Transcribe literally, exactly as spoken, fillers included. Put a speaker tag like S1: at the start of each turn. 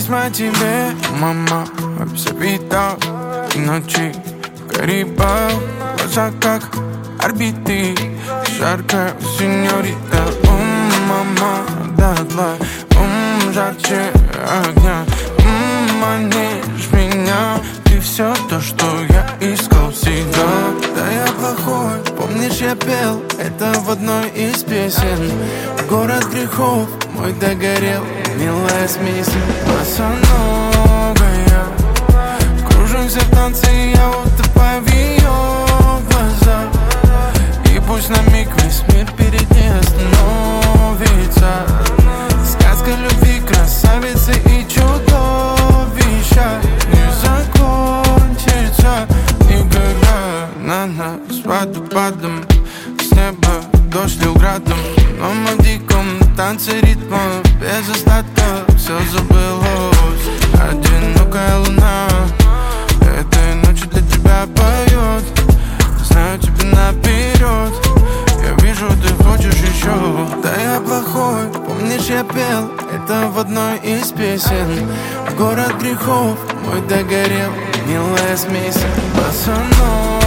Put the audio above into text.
S1: письма тебе, мама, все видал. И ночи Кариба, глаза как орбиты. Жаркая сеньорита, ум, мама, дадла, ум, жарче огня. Ум, манишь меня, ты все то, что я искал всегда. Да я плохой, помнишь, я пел это в одной из песен. Город грехов мой догорел, милая смесь. Босоногая, кружимся в танце, я утопаю в ее глазах. И пусть на миг весь мир перед ней остановится. Сказка любви, красавицы и чудовища не закончится никогда. На нас водопадом с неба дождь лил градом. Но мы в диком танце ритма без остатка. Все забылось, одинокая луна этой ночью для тебя поет. Знаю тебя наперед, я вижу, ты хочешь еще. Да я плохой, помнишь, я пел это в одной из песен. Город грехов мой догорел, милая смесь. Босоногая,